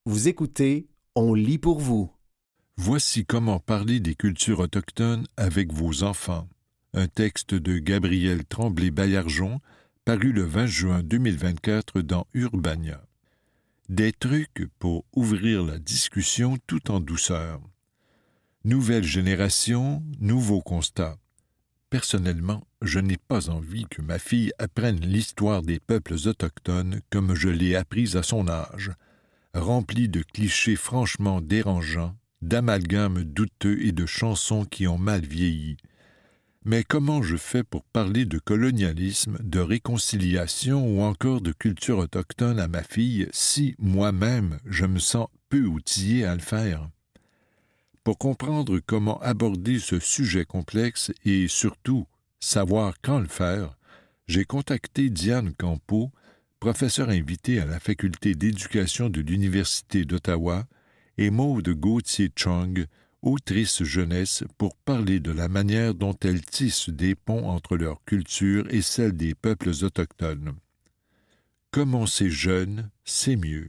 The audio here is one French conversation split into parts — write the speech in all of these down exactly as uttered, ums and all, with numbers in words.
Vous écoutez, on lit pour vous. Voici comment parler des cultures autochtones avec vos enfants. Un texte de Gabriel Tremblay-Baillargeon, paru le vingt juin deux mille vingt-quatre dans Urbania. Des trucs pour ouvrir la discussion tout en douceur. Nouvelle génération, nouveaux constats. Personnellement, je n'ai pas envie que ma fille apprenne l'histoire des peuples autochtones comme je l'ai apprise à son âge, remplie de clichés franchement dérangeants, d'amalgames douteux et de chansons qui ont mal vieilli. Mais comment je fais pour parler de colonialisme, de réconciliation ou encore de culture autochtone à ma fille si, moi-même, je me sens peu outillé à le faire? Pour comprendre comment aborder ce sujet complexe et, surtout, savoir quand le faire, j'ai contacté Diane Campeau, professeure invitée à la Faculté d'éducation de l'Université d'Ottawa, et Maude Gauthier-Chung, autrice jeunesse, pour parler de la manière dont elles tissent des ponts entre leur culture et celle des peuples autochtones. Commencer jeune, c'est mieux.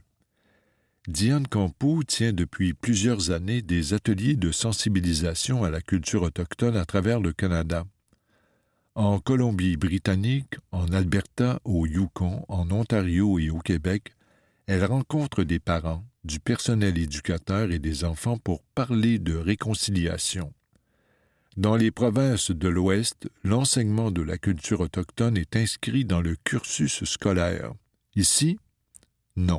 Diane Campeau tient depuis plusieurs années des ateliers de sensibilisation à la culture autochtone à travers le Canada. En Colombie-Britannique, en Alberta, au Yukon, en Ontario et au Québec, elle rencontre des parents, du personnel éducateur et des enfants pour parler de réconciliation. Dans les provinces de l'Ouest, l'enseignement de la culture autochtone est inscrit dans le cursus scolaire. Ici, non.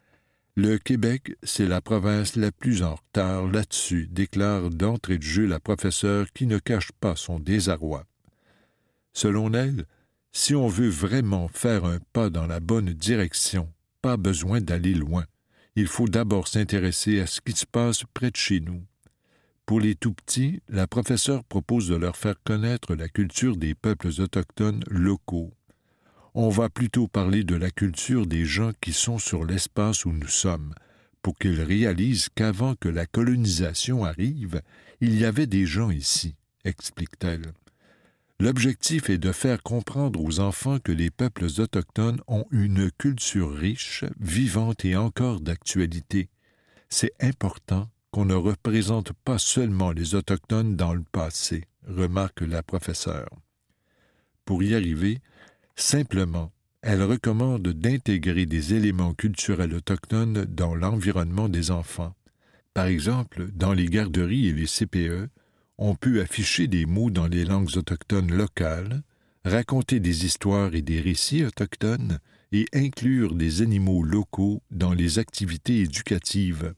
Le Québec, c'est la province la plus en retard là-dessus, déclare d'entrée de jeu la professeure qui ne cache pas son désarroi. Selon elle, si on veut vraiment faire un pas dans la bonne direction, pas besoin d'aller loin. Il faut d'abord s'intéresser à ce qui se passe près de chez nous. Pour les tout-petits, la professeure propose de leur faire connaître la culture des peuples autochtones locaux. On va plutôt parler de la culture des gens qui sont sur l'espace où nous sommes, pour qu'ils réalisent qu'avant que la colonisation arrive, il y avait des gens ici, explique-t-elle. L'objectif est de faire comprendre aux enfants que les peuples autochtones ont une culture riche, vivante et encore d'actualité. C'est important qu'on ne représente pas seulement les Autochtones dans le passé, remarque la professeure. Pour y arriver, simplement, elle recommande d'intégrer des éléments culturels autochtones dans l'environnement des enfants. Par exemple, dans les garderies et les C P E, on peut afficher des mots dans les langues autochtones locales, raconter des histoires et des récits autochtones et inclure des animaux locaux dans les activités éducatives.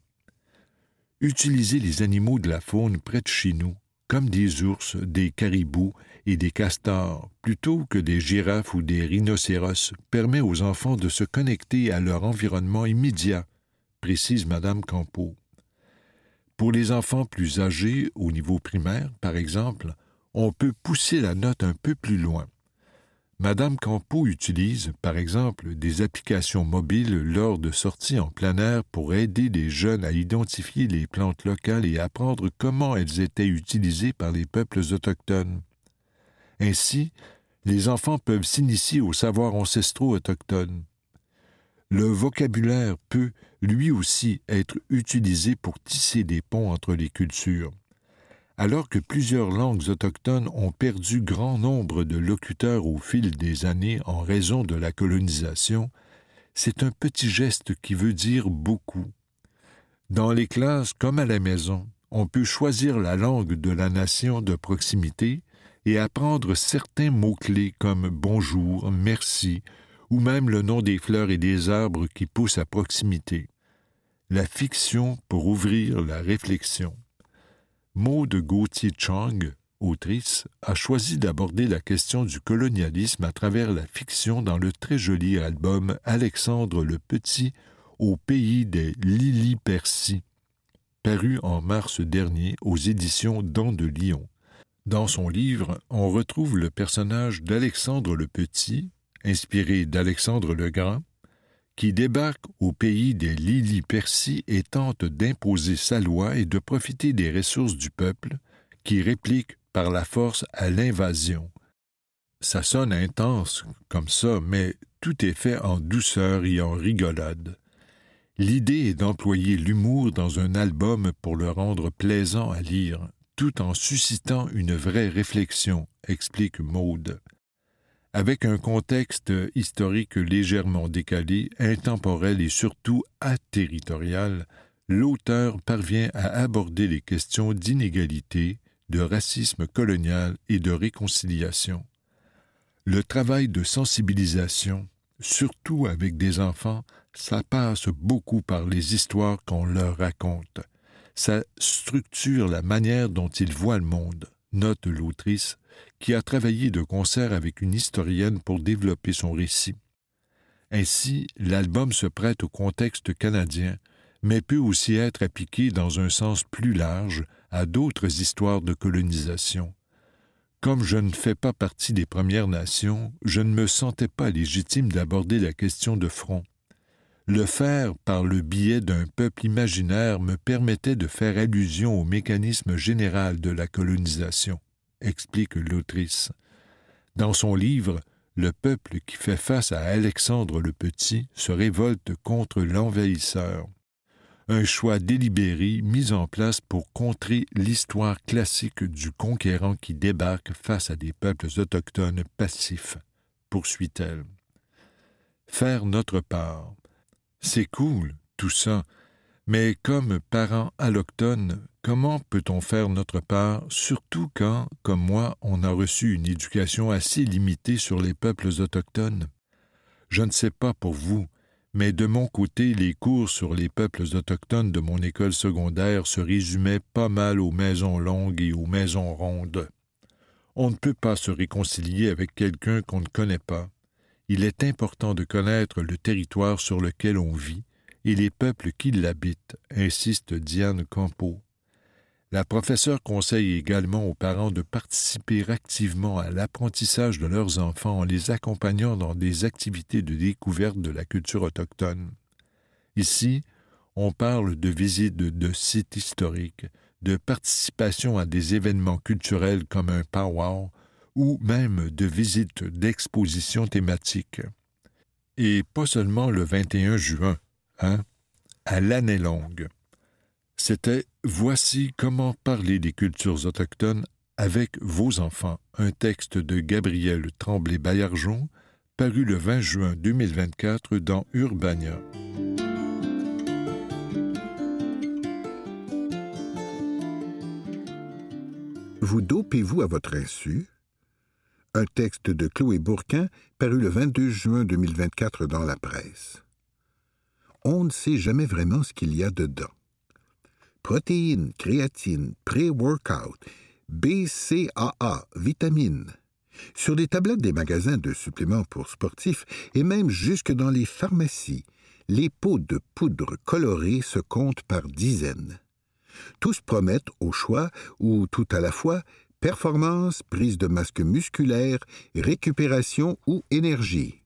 Utiliser les animaux de la faune près de chez nous, comme des ours, des caribous et des castors, plutôt que des girafes ou des rhinocéros, permet aux enfants de se connecter à leur environnement immédiat, précise Madame Campeau. Pour les enfants plus âgés, au niveau primaire, par exemple, on peut pousser la note un peu plus loin. Madame Campeau utilise, par exemple, des applications mobiles lors de sorties en plein air pour aider les jeunes à identifier les plantes locales et apprendre comment elles étaient utilisées par les peuples autochtones. Ainsi, les enfants peuvent s'initier aux savoirs ancestraux autochtones. Le vocabulaire peut, lui aussi, être utilisé pour tisser des ponts entre les cultures. Alors que plusieurs langues autochtones ont perdu grand nombre de locuteurs au fil des années en raison de la colonisation, c'est un petit geste qui veut dire beaucoup. Dans les classes comme à la maison, on peut choisir la langue de la nation de proximité et apprendre certains mots-clés comme « bonjour »,« merci », ou même le nom des fleurs et des arbres qui poussent à proximité. La fiction pour ouvrir la réflexion. Maude Gauthier-Chung, autrice, a choisi d'aborder la question du colonialisme à travers la fiction dans le très joli album Alexandre le Petit au pays des Lillipérsii, paru en mars dernier aux éditions Dents de Lion. Dans son livre, on retrouve le personnage d'Alexandre le Petit, inspiré d'Alexandre le Grand, qui débarque au pays des Lillipérsii et tente d'imposer sa loi et de profiter des ressources du peuple, qui réplique par la force à l'invasion. Ça sonne intense comme ça, mais tout est fait en douceur et en rigolade. L'idée est d'employer l'humour dans un album pour le rendre plaisant à lire, tout en suscitant une vraie réflexion, explique Maude. Avec un contexte historique légèrement décalé, intemporel et surtout aterritorial, l'auteur parvient à aborder les questions d'inégalité, de racisme colonial et de réconciliation. Le travail de sensibilisation, surtout avec des enfants, ça passe beaucoup par les histoires qu'on leur raconte. Ça structure la manière dont ils voient le monde, note l'autrice, qui a travaillé de concert avec une historienne pour développer son récit. Ainsi, l'album se prête au contexte canadien, mais peut aussi être appliqué dans un sens plus large à d'autres histoires de colonisation. Comme je ne fais pas partie des Premières Nations, je ne me sentais pas légitime d'aborder la question de front. Le faire par le biais d'un peuple imaginaire me permettait de faire allusion au mécanisme général de la colonisation, explique l'autrice. Dans son livre, le peuple qui fait face à Alexandre le Petit se révolte contre l'envahisseur. Un choix délibéré mis en place pour contrer l'histoire classique du conquérant qui débarque face à des peuples autochtones passifs, poursuit-elle. Faire notre part. C'est cool, tout ça, mais comme parents allochtones, comment peut-on faire notre part, surtout quand, comme moi, on a reçu une éducation assez limitée sur les peuples autochtones? Je ne sais pas pour vous, mais de mon côté, les cours sur les peuples autochtones de mon école secondaire se résumaient pas mal aux maisons longues et aux maisons rondes. On ne peut pas se réconcilier avec quelqu'un qu'on ne connaît pas. Il est important de connaître le territoire sur lequel on vit et les peuples qui l'habitent, insiste Diane Campeau. La professeure conseille également aux parents de participer activement à l'apprentissage de leurs enfants en les accompagnant dans des activités de découverte de la culture autochtone. Ici, on parle de visites de sites historiques, de participation à des événements culturels comme un powwow ou même de visites d'expositions thématiques. Et pas seulement le vingt et un juin, hein, à l'année longue. C'était « Voici comment parler des cultures autochtones avec vos enfants », un texte de Gabrielle Tremblay-Baillargeon, paru le vingt juin deux mille vingt-quatre dans Urbania. Vous dopez-vous à votre insu? Un texte de Chloé Bourquin, paru le vingt-deux juin deux mille vingt-quatre dans la presse. On ne sait jamais vraiment ce qu'il y a dedans. Protéines, créatine, pré-workout, B C A A, vitamines. Sur les tablettes des magasins de suppléments pour sportifs et même jusque dans les pharmacies, les pots de poudre colorée se comptent par dizaines. Tous promettent au choix ou tout à la fois performance, prise de masque musculaire, récupération ou énergie.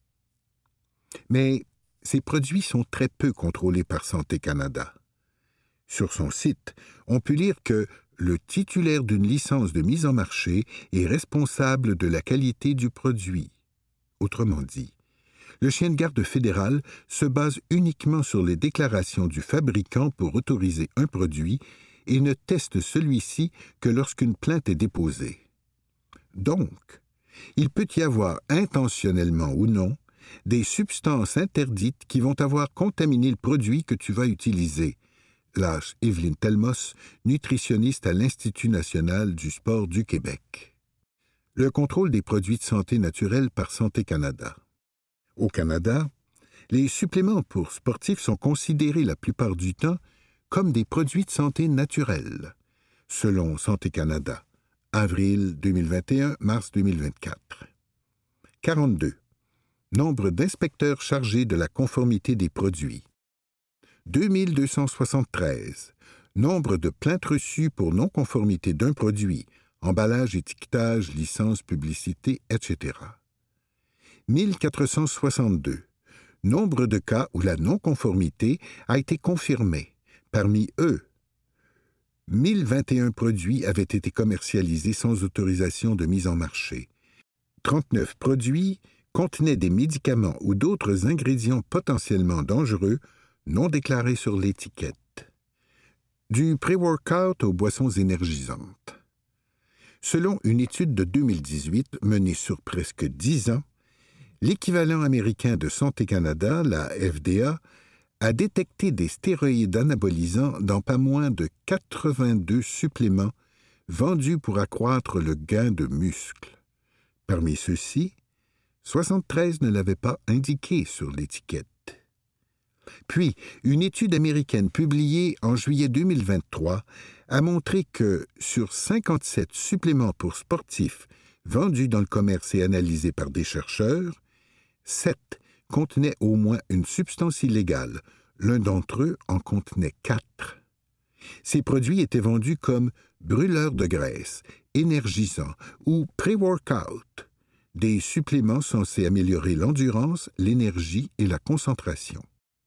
Mais ces produits sont très peu contrôlés par Santé Canada. Sur son site, on peut lire que le titulaire d'une licence de mise en marché est responsable de la qualité du produit. Autrement dit, le chien de garde fédéral se base uniquement sur les déclarations du fabricant pour autoriser un produit et ne teste celui-ci que lorsqu'une plainte est déposée. Donc, il peut y avoir intentionnellement ou non des substances interdites qui vont avoir contaminé le produit que tu vas utiliser, lâche Evelyne Telmos, nutritionniste à l'Institut national du sport du Québec. Le contrôle des produits de santé naturelle par Santé Canada. Au Canada, les suppléments pour sportifs sont considérés la plupart du temps comme des produits de santé naturels, selon Santé Canada, avril deux mille vingt et un, mars deux mille vingt-quatre. quarante-deux. Nombre d'inspecteurs chargés de la conformité des produits. deux mille deux cent soixante-treize. Nombre de plaintes reçues pour non-conformité d'un produit, emballage, étiquetage, licence, publicité, et cetera. mille quatre cent soixante-deux. Nombre de cas où la non-conformité a été confirmée. Parmi eux, mille vingt et un produits avaient été commercialisés sans autorisation de mise en marché. trente-neuf produits contenaient des médicaments ou d'autres ingrédients potentiellement dangereux non déclarés sur l'étiquette. Du pré-workout aux boissons énergisantes. Selon une étude de deux mille dix-huit menée sur presque dix ans, l'équivalent américain de Santé Canada, la F D A, a détecté des stéroïdes anabolisants dans pas moins de quatre-vingt-deux suppléments vendus pour accroître le gain de muscles. Parmi ceux-ci, soixante-treize ne l'avaient pas indiqué sur l'étiquette. Puis, une étude américaine publiée en juillet deux mille vingt-trois a montré que, sur cinquante-sept suppléments pour sportifs vendus dans le commerce et analysés par des chercheurs, sept contenaient au moins une substance illégale. L'un d'entre eux en contenait quatre. Ces produits étaient vendus comme brûleurs de graisse, énergisants ou pré-workout, des suppléments censés améliorer l'endurance, l'énergie et la concentration.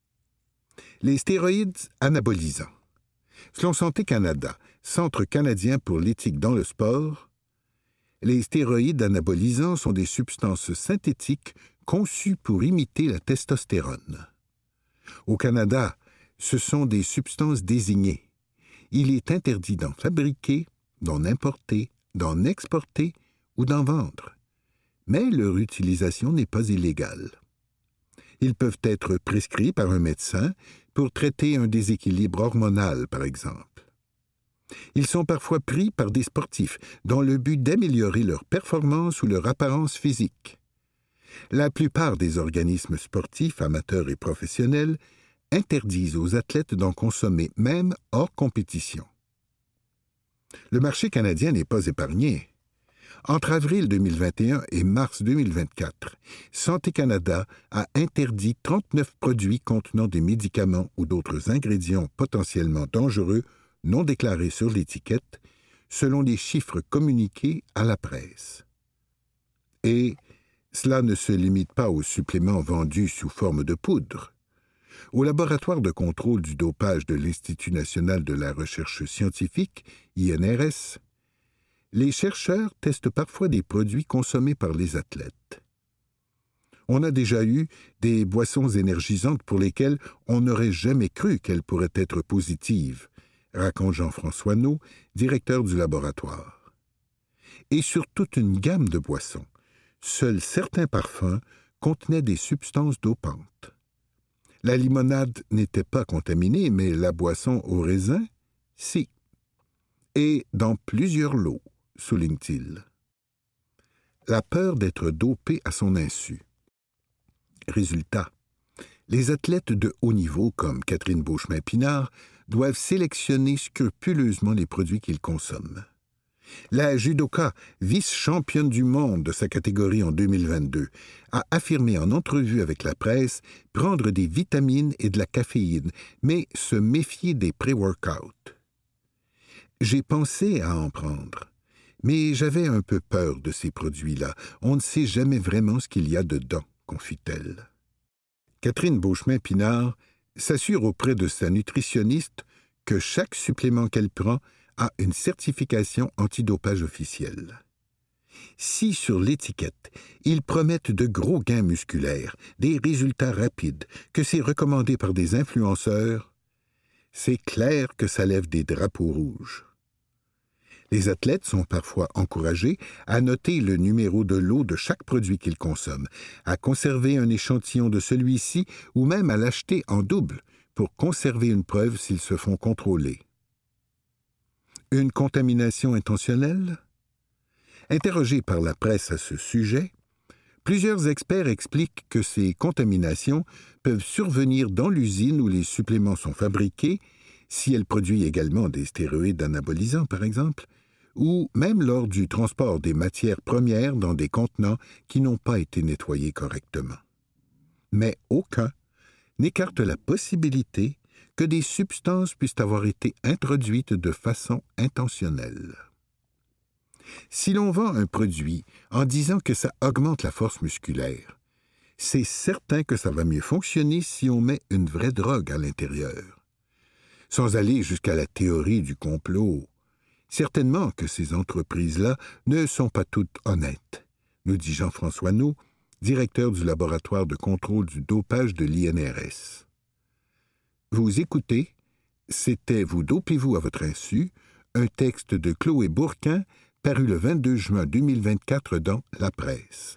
Les stéroïdes anabolisants. Selon Santé Canada, Centre canadien pour l'éthique dans le sport, les stéroïdes anabolisants sont des substances synthétiques conçues pour imiter la testostérone. Au Canada, ce sont des substances désignées. Il est interdit d'en fabriquer, d'en importer, d'en exporter ou d'en vendre. Mais leur utilisation n'est pas illégale. Ils peuvent être prescrits par un médecin pour traiter un déséquilibre hormonal, par exemple. Ils sont parfois pris par des sportifs dans le but d'améliorer leur performance ou leur apparence physique. La plupart des organismes sportifs, amateurs et professionnels, interdisent aux athlètes d'en consommer, même hors compétition. Le marché canadien n'est pas épargné. Entre avril deux mille vingt et un et mars deux mille vingt-quatre, Santé Canada a interdit trente-neuf produits contenant des médicaments ou d'autres ingrédients potentiellement dangereux non déclarés sur l'étiquette, selon les chiffres communiqués à la presse. Et cela ne se limite pas aux suppléments vendus sous forme de poudre. Au laboratoire de contrôle du dopage de l'Institut national de la recherche scientifique, I N R S, les chercheurs testent parfois des produits consommés par les athlètes. On a déjà eu des boissons énergisantes pour lesquelles on n'aurait jamais cru qu'elles pourraient être positives, raconte Jean-François Naud, directeur du laboratoire. Et sur toute une gamme de boissons, seuls certains parfums contenaient des substances dopantes. La limonade n'était pas contaminée, mais la boisson au raisin, si. Et dans plusieurs lots, souligne-t-il. La peur d'être dopé à son insu. Résultat, les athlètes de haut niveau, comme Catherine Beauchemin-Pinard, doivent sélectionner scrupuleusement les produits qu'ils consomment. La judoka, vice-championne du monde de sa catégorie en deux mille vingt-deux, a affirmé en entrevue avec la presse prendre des vitamines et de la caféine, mais se méfier des pré-workouts. « J'ai pensé à en prendre, mais j'avais un peu peur de ces produits-là. On ne sait jamais vraiment ce qu'il y a dedans, » confie-t-elle. Catherine Beauchemin-Pinard s'assure auprès de sa nutritionniste que chaque supplément qu'elle prend a une certification antidopage officielle. Si sur l'étiquette, ils promettent de gros gains musculaires, des résultats rapides, que c'est recommandé par des influenceurs, c'est clair que ça lève des drapeaux rouges. Les athlètes sont parfois encouragés à noter le numéro de lot de chaque produit qu'ils consomment, à conserver un échantillon de celui-ci ou même à l'acheter en double pour conserver une preuve s'ils se font contrôler. Une contamination intentionnelle? Interrogés par la presse à ce sujet, plusieurs experts expliquent que ces contaminations peuvent survenir dans l'usine où les suppléments sont fabriqués, si elle produit également des stéroïdes anabolisants par exemple, ou même lors du transport des matières premières dans des contenants qui n'ont pas été nettoyés correctement. Mais aucun n'écarte la possibilité que des substances puissent avoir été introduites de façon intentionnelle. Si l'on vend un produit en disant que ça augmente la force musculaire, c'est certain que ça va mieux fonctionner si on met une vraie drogue à l'intérieur. Sans aller jusqu'à la théorie du complot, certainement que ces entreprises-là ne sont pas toutes honnêtes, nous dit Jean-François Naud, directeur du laboratoire de contrôle du dopage de l'I N R S. Vous écoutez, c'était Vous dopez-vous à votre insu, un texte de Chloé Bourquin paru le vingt-deux juin deux mille vingt-quatre dans La Presse.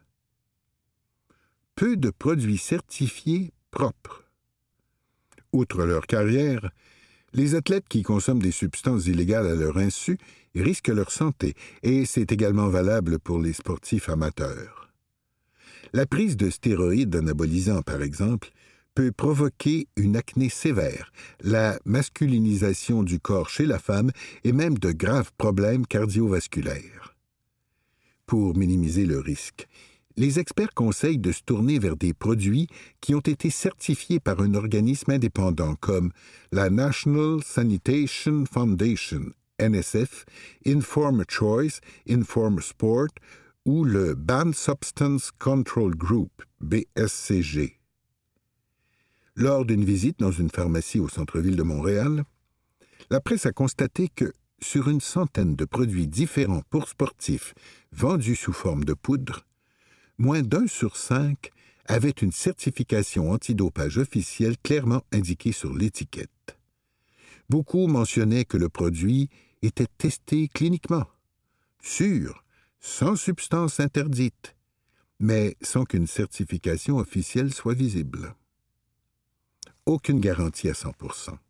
Peu de produits certifiés propres. Outre leur carrière, les athlètes qui consomment des substances illégales à leur insu risquent leur santé, et c'est également valable pour les sportifs amateurs. La prise de stéroïdes anabolisants, par exemple, peut provoquer une acné sévère, la masculinisation du corps chez la femme et même de graves problèmes cardiovasculaires. Pour minimiser le risque, les experts conseillent de se tourner vers des produits qui ont été certifiés par un organisme indépendant comme la National Sanitation Foundation, N S F, Informed Choice, Informed Sport ou le Banned Substance Control Group, B S C G. Lors d'une visite dans une pharmacie au centre-ville de Montréal, la presse a constaté que, sur une centaine de produits différents pour sportifs vendus sous forme de poudre, moins d'un sur cinq avait une certification antidopage officielle clairement indiquée sur l'étiquette. Beaucoup mentionnaient que le produit était testé cliniquement, sûr, sans substance interdite, mais sans qu'une certification officielle soit visible. Aucune garantie à cent pour cent.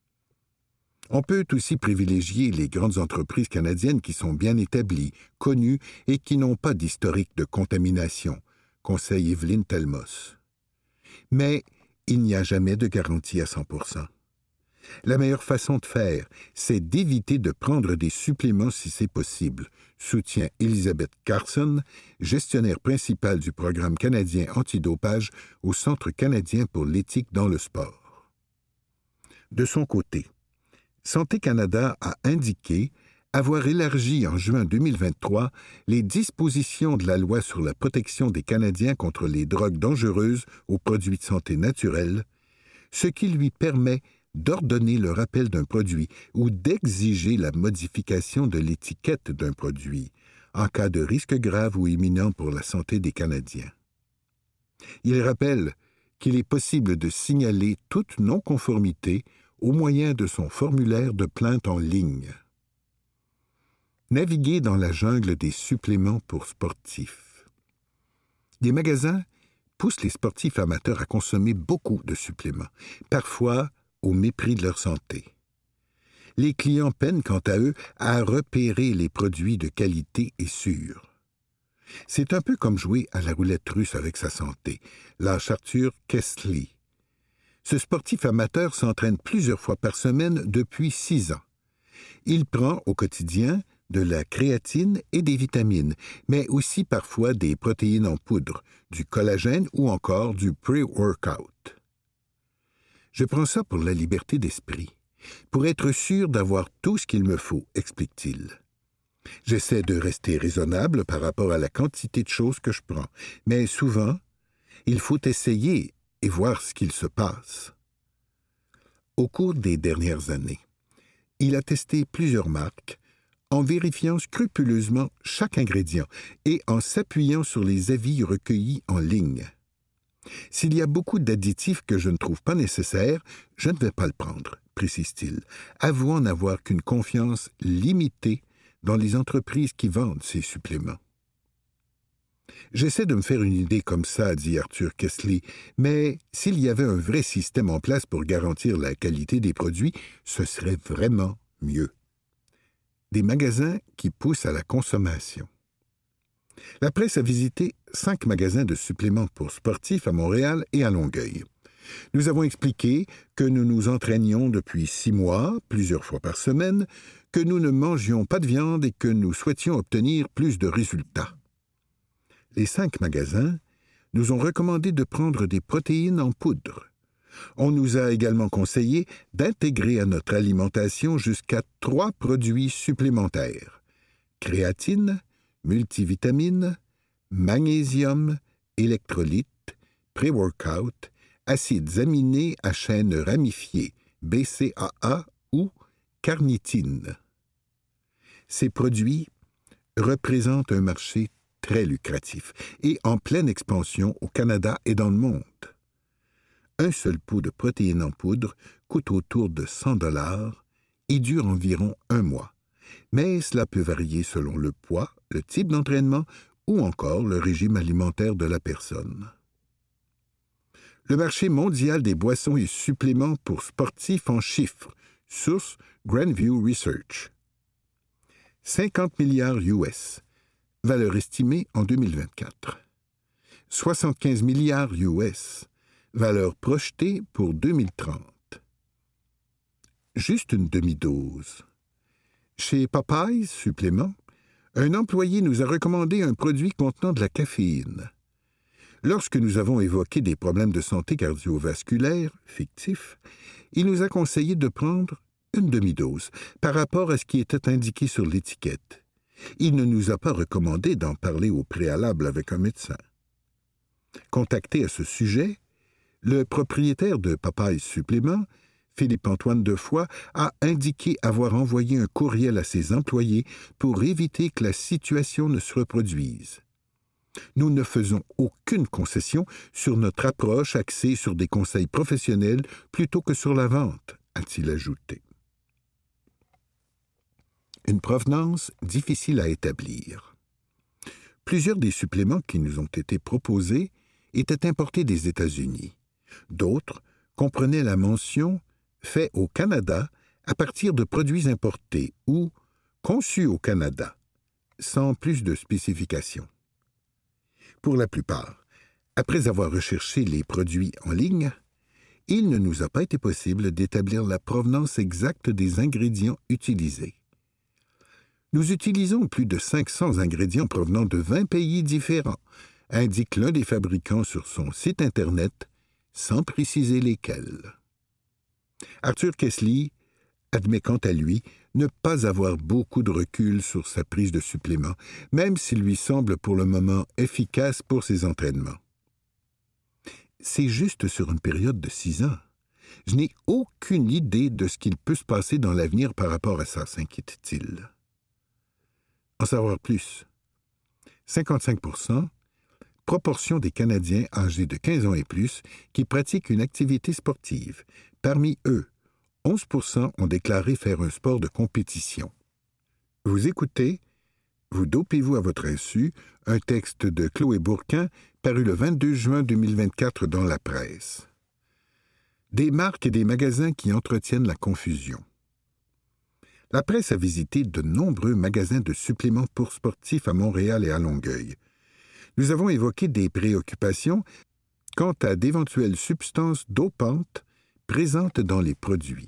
On peut aussi privilégier les grandes entreprises canadiennes qui sont bien établies, connues et qui n'ont pas d'historique de contamination, conseille Evelyne Telmos. Mais il n'y a jamais de garantie à cent pour cent. La meilleure façon de faire, c'est d'éviter de prendre des suppléments si c'est possible, soutient Elizabeth Carson, gestionnaire principale du programme canadien antidopage au Centre canadien pour l'éthique dans le sport. De son côté, Santé Canada a indiqué avoir élargi en juin deux mille vingt-trois les dispositions de la loi sur la protection des Canadiens contre les drogues dangereuses aux produits de santé naturels, ce qui lui permet d'ordonner le rappel d'un produit ou d'exiger la modification de l'étiquette d'un produit en cas de risque grave ou imminent pour la santé des Canadiens. Il rappelle qu'il est possible de signaler toute non-conformité au moyen de son formulaire de plainte en ligne. Naviguer dans la jungle des suppléments pour sportifs. Des magasins poussent les sportifs amateurs à consommer beaucoup de suppléments, parfois au mépris de leur santé. Les clients peinent quant à eux à repérer les produits de qualité et sûrs. C'est un peu comme jouer à la roulette russe avec sa santé, lâche Arthur Kessler. Ce sportif amateur s'entraîne plusieurs fois par semaine depuis six ans. Il prend au quotidien de la créatine et des vitamines, mais aussi parfois des protéines en poudre, du collagène ou encore du pré-workout. Je prends ça pour la liberté d'esprit, pour être sûr d'avoir tout ce qu'il me faut, explique-t-il. J'essaie de rester raisonnable par rapport à la quantité de choses que je prends, mais souvent, il faut essayer et voir ce qu'il se passe. Au cours des dernières années, il a testé plusieurs marques en vérifiant scrupuleusement chaque ingrédient et en s'appuyant sur les avis recueillis en ligne. S'il y a beaucoup d'additifs que je ne trouve pas nécessaires, je ne vais pas le prendre, précise-t-il, avouant n'avoir qu'une confiance limitée dans les entreprises qui vendent ces suppléments. J'essaie de me faire une idée comme ça, dit Arthur Kessler, mais s'il y avait un vrai système en place pour garantir la qualité des produits, ce serait vraiment mieux. Des magasins qui poussent à la consommation. La presse a visité cinq magasins de suppléments pour sportifs à Montréal et à Longueuil. Nous avons expliqué que nous nous entraînions depuis six mois, plusieurs fois par semaine, que nous ne mangions pas de viande et que nous souhaitions obtenir plus de résultats. Les cinq magasins nous ont recommandé de prendre des protéines en poudre. On nous a également conseillé d'intégrer à notre alimentation jusqu'à trois produits supplémentaires: créatine, multivitamines, magnésium, électrolytes, pré-workout, acides aminés à chaîne ramifiée, B C A A ou carnitine. Ces produits représentent un marché très lucratif et en pleine expansion au Canada et dans le monde. Un seul pot de protéines en poudre coûte autour de cent dollars et dure environ un mois, mais cela peut varier selon le poids, le type d'entraînement ou encore le régime alimentaire de la personne. Le marché mondial des boissons et suppléments pour sportifs en chiffres, source Grandview Research. cinquante milliards U S, valeur estimée en deux mille vingt-quatre. soixante-quinze milliards U S, valeur projetée pour deux mille trente. Juste une demi-dose. Chez Popeyes Suppléments, un employé nous a recommandé un produit contenant de la caféine. Lorsque nous avons évoqué des problèmes de santé cardiovasculaire, fictifs, il nous a conseillé de prendre une demi-dose par rapport à ce qui était indiqué sur l'étiquette. Il ne nous a pas recommandé d'en parler au préalable avec un médecin. Contacté à ce sujet, le propriétaire de Popeyes Suppléments, Philippe-Antoine Defoy, a indiqué avoir envoyé un courriel à ses employés pour éviter que la situation ne se reproduise. Nous ne faisons aucune concession sur notre approche axée sur des conseils professionnels plutôt que sur la vente, a-t-il ajouté. Une provenance difficile à établir. Plusieurs des suppléments qui nous ont été proposés étaient importés des États-Unis. D'autres comprenaient la mention « fait au Canada » à partir de produits importés ou « conçus au Canada », sans plus de spécifications. Pour la plupart, après avoir recherché les produits en ligne, il ne nous a pas été possible d'établir la provenance exacte des ingrédients utilisés. Nous utilisons plus de cinq cents ingrédients provenant de vingt pays différents, indique l'un des fabricants sur son site Internet, sans préciser lesquels. Arthur Kessler admet quant à lui ne pas avoir beaucoup de recul sur sa prise de suppléments, même s'il lui semble pour le moment efficace pour ses entraînements. C'est juste sur une période de six ans. Je n'ai aucune idée de ce qu'il peut se passer dans l'avenir par rapport à ça, s'inquiète-t-il. En savoir plus. cinquante-cinq pour cent, proportion des Canadiens âgés de quinze ans et plus qui pratiquent une activité sportive. Parmi eux, onze pour cent ont déclaré faire un sport de compétition. Vous écoutez, vous dopez-vous à votre insu, un texte de Chloé Bourquin paru le vingt-deux juin deux mille vingt-quatre dans la presse. Des marques et des magasins qui entretiennent la confusion. La presse a visité de nombreux magasins de suppléments pour sportifs à Montréal et à Longueuil. Nous avons évoqué des préoccupations quant à d'éventuelles substances dopantes présentes dans les produits.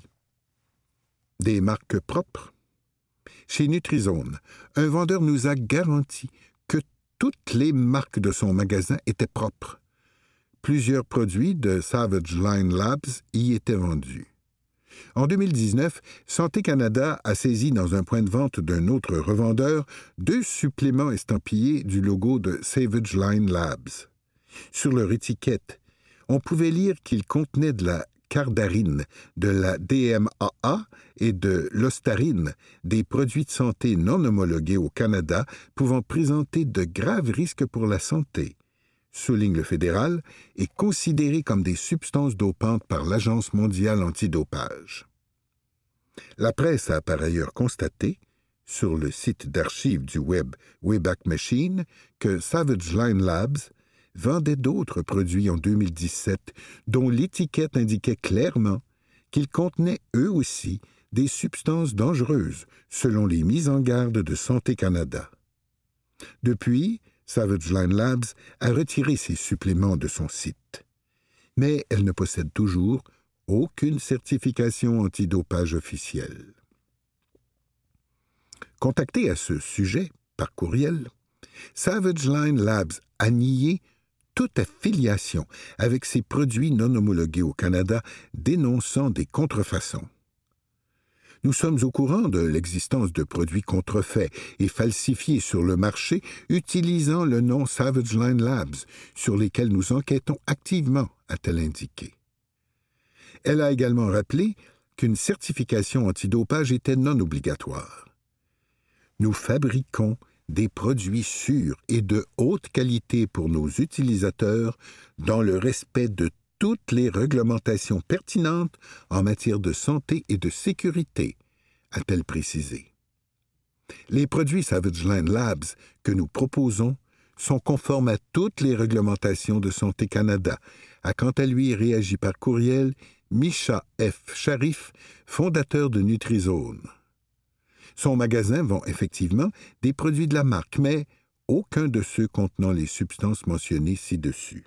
Des marques propres. Chez Nutrizone, un vendeur nous a garanti que toutes les marques de son magasin étaient propres. Plusieurs produits de Savage Line Labs y étaient vendus. En deux mille dix-neuf, Santé Canada a saisi dans un point de vente d'un autre revendeur deux suppléments estampillés du logo de Savage Line Labs. Sur leur étiquette, on pouvait lire qu'ils contenaient de la cardarine, de la D M A A et de l'ostarine, des produits de santé non homologués au Canada pouvant présenter de graves risques pour la santé, souligne le fédéral, et considérés comme des substances dopantes par l'Agence mondiale antidopage. La presse a par ailleurs constaté, sur le site d'archives du web Wayback Machine, que Savage Line Labs vendait d'autres produits en deux mille dix-sept dont l'étiquette indiquait clairement qu'ils contenaient eux aussi des substances dangereuses, selon les mises en garde de Santé Canada. Depuis, Savage Line Labs a retiré ses suppléments de son site, mais elle ne possède toujours aucune certification antidopage officielle. Contacté à ce sujet par courriel, Savage Line Labs a nié toute affiliation avec ces produits non homologués au Canada, dénonçant des contrefaçons. Nous sommes au courant de l'existence de produits contrefaits et falsifiés sur le marché utilisant le nom Savage Line Labs, sur lesquels nous enquêtons activement, a-t-elle indiqué. Elle a également rappelé qu'une certification antidopage était non obligatoire. Nous fabriquons des produits sûrs et de haute qualité pour nos utilisateurs dans le respect de toutes les réglementations pertinentes en matière de santé et de sécurité, a-t-elle précisé. Les produits Savageland Labs que nous proposons sont conformes à toutes les réglementations de Santé Canada, a quant à lui réagi par courriel Misha F. Sharif, fondateur de Nutrizone. Son magasin vend effectivement des produits de la marque, mais aucun de ceux contenant les substances mentionnées ci-dessus.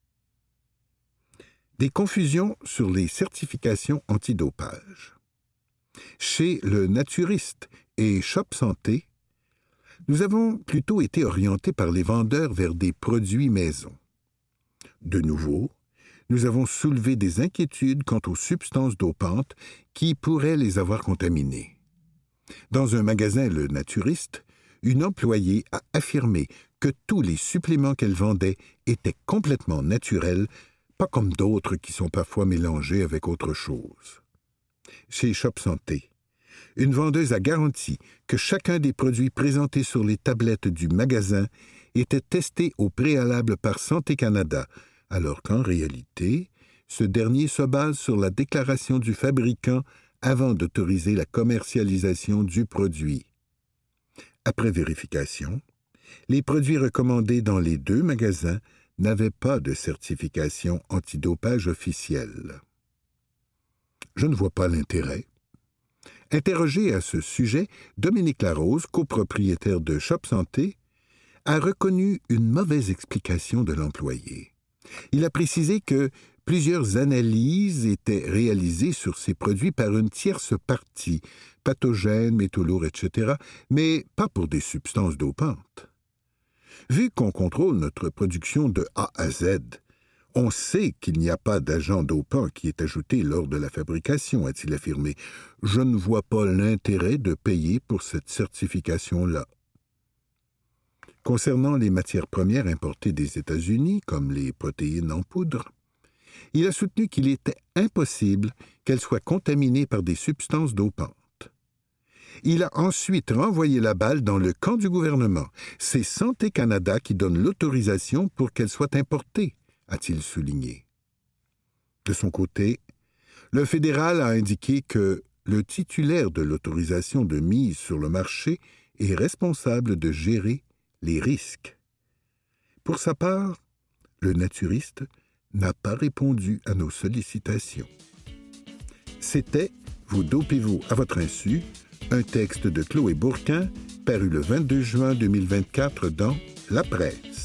Des confusions sur les certifications antidopage. Chez le naturiste et Shop Santé, nous avons plutôt été orientés par les vendeurs vers des produits maison. De nouveau, nous avons soulevé des inquiétudes quant aux substances dopantes qui pourraient les avoir contaminées. Dans un magasin Le Naturiste, une employée a affirmé que tous les suppléments qu'elle vendait étaient complètement naturels, pas comme d'autres qui sont parfois mélangés avec autre chose. Chez Shop Santé, une vendeuse a garanti que chacun des produits présentés sur les tablettes du magasin était testé au préalable par Santé Canada, alors qu'en réalité, ce dernier se base sur la déclaration du fabricant avant d'autoriser la commercialisation du produit. Après vérification, les produits recommandés dans les deux magasins n'avaient pas de certification antidopage officielle. Je ne vois pas l'intérêt. Interrogé à ce sujet, Dominique Larose, copropriétaire de Shop Santé, a reconnu une mauvaise explication de l'employé. Il a précisé que plusieurs analyses étaient réalisées sur ces produits par une tierce partie, pathogènes, métaux lourds, et cetera, mais pas pour des substances dopantes. Vu qu'on contrôle notre production de A à Z, on sait qu'il n'y a pas d'agent dopant qui est ajouté lors de la fabrication, a-t-il affirmé. Je ne vois pas l'intérêt de payer pour cette certification-là. Concernant les matières premières importées des États-Unis, comme les protéines en poudre, il a soutenu qu'il était impossible qu'elles soient contaminées par des substances dopantes. Il a ensuite renvoyé la balle dans le camp du gouvernement. C'est Santé Canada qui donne l'autorisation pour qu'elles soient importées, a-t-il souligné. De son côté, le fédéral a indiqué que le titulaire de l'autorisation de mise sur le marché est responsable de gérer les risques. Pour sa part, le naturiste n'a pas répondu à nos sollicitations. C'était « Vous dopez-vous à votre insu », un texte de Chloé Bourquin paru le vingt-deux juin deux mille vingt-quatre dans La Presse.